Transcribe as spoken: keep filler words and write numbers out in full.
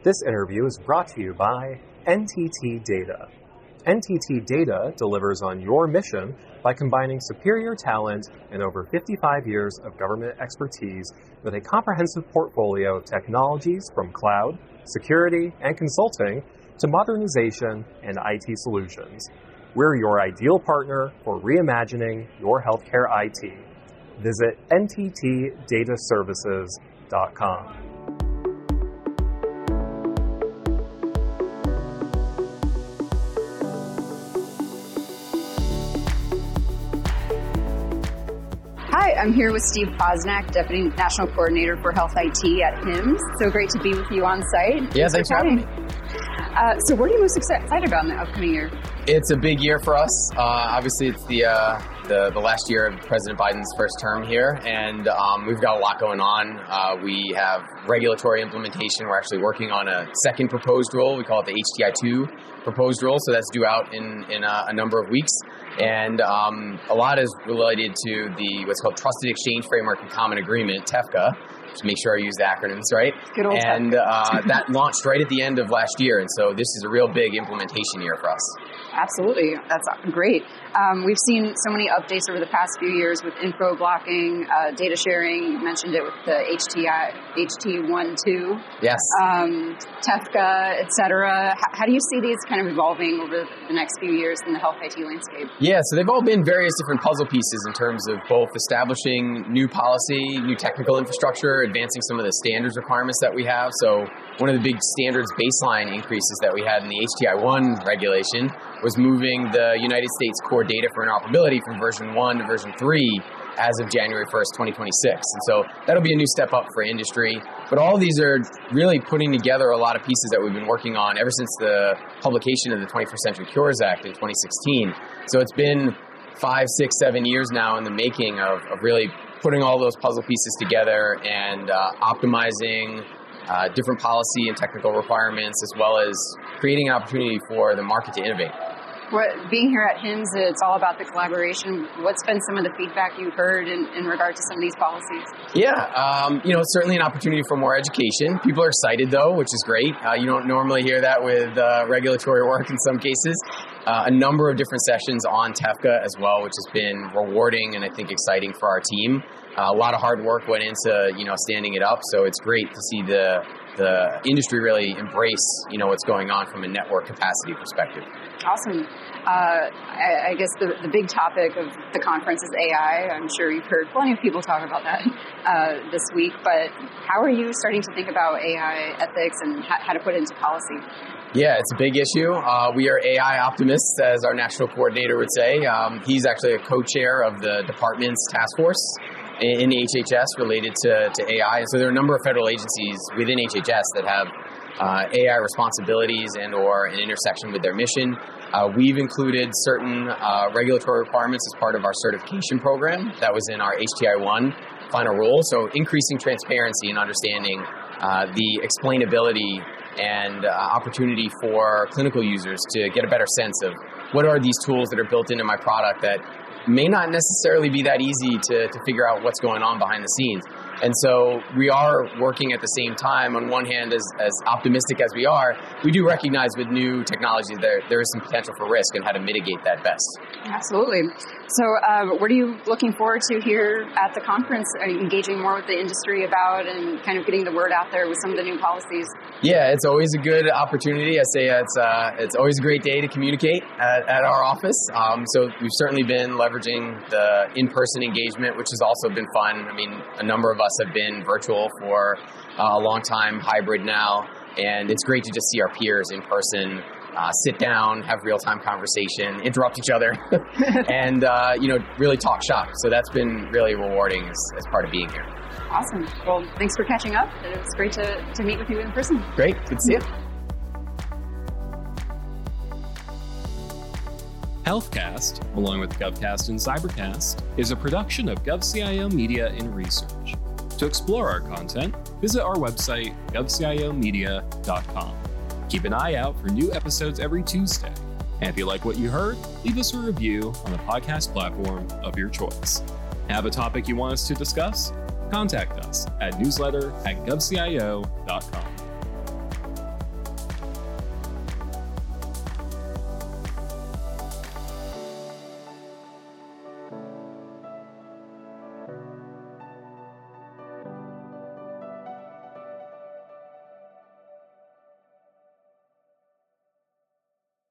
This interview is brought to you by N T T Data. N T T Data delivers on your mission by combining superior talent and over fifty-five years of government expertise with a comprehensive portfolio of technologies from cloud, security, and consulting to modernization and I T solutions. We're your ideal partner for reimagining your healthcare I T. Visit N T T data services dot com. Hi, I'm here with Steve Posnack, Deputy National Coordinator for Health I T at HIMSS. So great to be with you on site. Yeah, thanks for having me. Uh, so what are you most excited about in the upcoming year? It's a big year for us. Uh, obviously, it's the, uh, the the last year of President Biden's first term here, and um, we've got a lot going on. Uh, we have regulatory implementation. We're actually working on a second proposed rule. We call it the H T I two proposed rule, so that's due out in, in a, a number of weeks. And um, a lot is related to the what's called Trusted Exchange Framework and Common Agreement, T E F C A. Just make sure I use the acronyms right. Good old and uh, that launched right at the end of last year, and so this is a real big implementation year for us. Absolutely. That's great. Um, we've seen so many updates over the past few years with info blocking, uh, data sharing. You mentioned it with the H T I, H T one two. Yes. Um, T E F C A, et cetera. H- how do you see these kind of evolving over the next few years in the health I T landscape? Yeah, so they've all been various different puzzle pieces in terms of both establishing new policy, new technical infrastructure, advancing some of the standards requirements that we have. So one of the big standards baseline increases that we had in the H T I one regulation was moving the United States core data for interoperability from version one to version three as of January first, twenty twenty-six. And so that'll be a new step up for industry. But all these are really putting together a lot of pieces that we've been working on ever since the publication of the twenty-first Century Cures Act in twenty sixteen. So it's been five, six, seven years now in the making of, of really putting all those puzzle pieces together and uh, optimizing uh, different policy and technical requirements, as well as creating an opportunity for the market to innovate. What, being here at HIMSS, it's all about the collaboration. What's been some of the feedback you've heard in, in regard to some of these policies? Yeah, um, you know, certainly an opportunity for more education. People are excited, though, which is great. Uh, you don't normally hear that with uh, regulatory work in some cases. Uh, a number of different sessions on T E F C A as well, which has been rewarding and I think exciting for our team. Uh, a lot of hard work went into, you know, standing it up, so it's great to see the the industry really embrace, you know, what's going on from a network capacity perspective. Awesome. Uh, I, I guess the, the big topic of the conference is A I. I'm sure you've heard plenty of people talk about that uh, this week, but how are you starting to think about A I ethics and how, how to put it into policy? Yeah, it's a big issue. Uh, we are A I optimists, as our national coordinator would say. Um, he's actually a co-chair of the department's task force in H H S related to, to A I. And so there are a number of federal agencies within H H S that have uh, A I responsibilities and or an intersection with their mission. Uh, we've included certain uh, regulatory requirements as part of our certification program that was in our H T I one final rule. So increasing transparency and understanding uh, the explainability and uh, opportunity for clinical users to get a better sense of what are these tools that are built into my product that may not necessarily be that easy to, to figure out what's going on behind the scenes. And so we are working at the same time. On one hand, as, as optimistic as we are, we do recognize with new technology there there is some potential for risk and how to mitigate that best. Absolutely. So uh, what are you looking forward to here at the conference? Are you engaging more with the industry about and kind of getting the word out there with some of the new policies? Yeah, it's always a good opportunity. I say it's uh, it's always a great day to communicate at, at our office. Um, so we've certainly been leveraging the in-person engagement, which has also been fun. I mean, a number of us have been virtual for uh, a long time, hybrid now, and it's great to just see our peers in person, uh, sit down, have real-time conversation, interrupt each other, and uh, you know, really talk shop. So that's been really rewarding as, as part of being here. Awesome. Well, thanks for catching up. It was great to, to meet with you in person. Great. Good to see you. HealthCast, along with GovCast and Cybercast, is a production of GovCIO Media and Research. To explore our content, visit our website, gov c i o media dot com. Keep an eye out for new episodes every Tuesday. And if you like what you heard, leave us a review on the podcast platform of your choice. Have a topic you want us to discuss? Contact us at newsletter at gov c i o dot com.